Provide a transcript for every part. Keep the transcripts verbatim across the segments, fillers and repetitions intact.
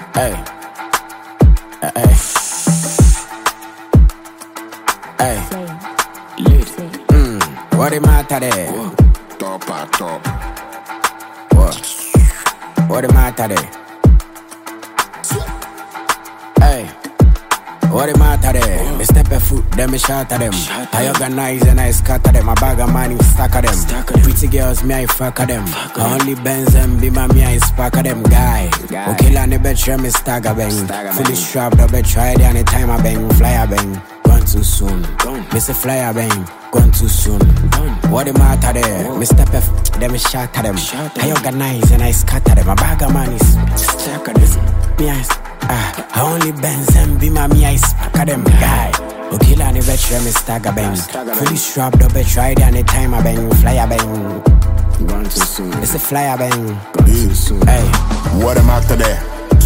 Hey, hey, hey, lit. Mm, what the matter there? Top at top. What? What the matter there? Hey, what the matter there? Me step a foot, then me shot at them. I organize and I scatter them. I bag of money, stack of them. Pretty girls, me I fuck of them. I only Benz and be my me I spark of them. Guy, okay, la ne bet you me stagger bang. Fully strapped, I bet try it anytime I bang. Flyer bang, gone too soon. Miss a flyer bang, gone too soon. What the matter there? Me step a foot, then me shot at them. I organize and I scatter them. I bag of money, stack of them. Me I Ah, I only Benz and be my me I spark of them. Guy, okay, la ne bet you me stagger bang. Fully strapped, I bet try it anytime I bang. Flyer bang, Gone too soon. it's a flyer bang. Gone too soon. Hey, What am after there?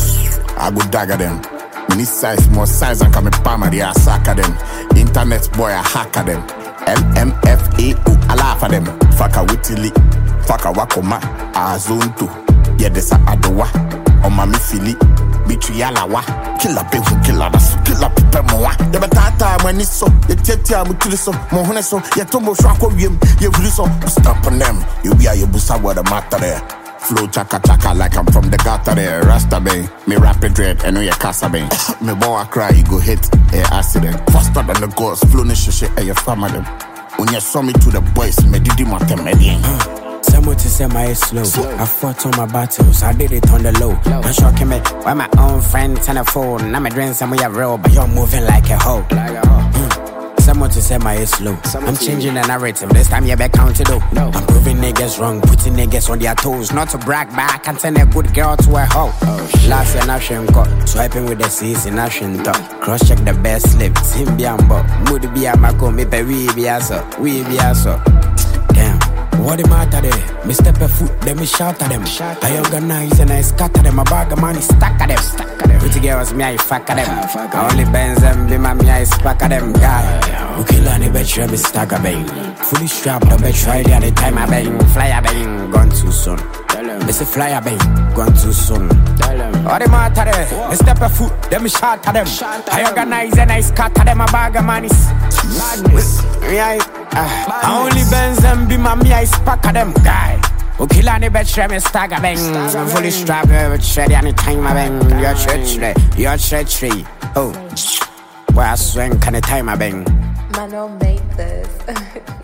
I go dagger them. Mini size, more size, and come a palmer, they are sack of them. Internet boy, I hack of them. M M F A O, I laugh at them. Faka witty, faka wakoma, a zone two. Yeah, this a adowa. On my fili, betray alawa. Killer people, killer us, killer people more. The batata when it's so, the tetia mutiliso, mohoneso, yet tomo shako yim, you so stop on them. You be a busa what the matter there. Flow chaka chaka like I'm from the gutter there. Rasta bang, me rapid dread, and no ya casa bang. Me boy I cry, you go hit a accident. Faster than the ghost, flow ni shit and your family. When you saw me to the boys, me did him at them again. someone to say my slow. I fought on my battles, I did it on the low. I'm shocking me, why my own friends on the phone. I'm a drink some way real, but you're moving like a hoe. Someone to say my slow. I'm changing the narrative. This time you back counted up. I'm proving niggas wrong, putting niggas on their toes. Not to brag, but I can turn a good girl to a hoe. Last year, Nation got swiping with the C's in Nation top. Cross check the best slip. Sim Biambo, Moody Biamako, me pe we be aso, we be aso. Damn. What the matter there? Me step a foot, then me shout at them. I organize and I scatter them. I bag of money, stack at them. Pretty girls, me I fuck at them. I only Benz and be my me I spark at them. Guy, okay, la ne bet you me stagger bang. Fully strapped, I bet try it anytime I bang. Flyer bang, gone too soon. Miss a flyer bang, gone too soon. What the matter there? Me step a foot, then me shout at them. I organize and I scatter them. I bag of money. Madness. Me I, uh, I only Benz and be my me I spark at them. Guy, okay, la ne bet you me stagger bang. I'm fully strapped, I bet try it anytime I bang. You're treachery, you're treachery. Oh, where I swing, can I time I bang? Manuel made this.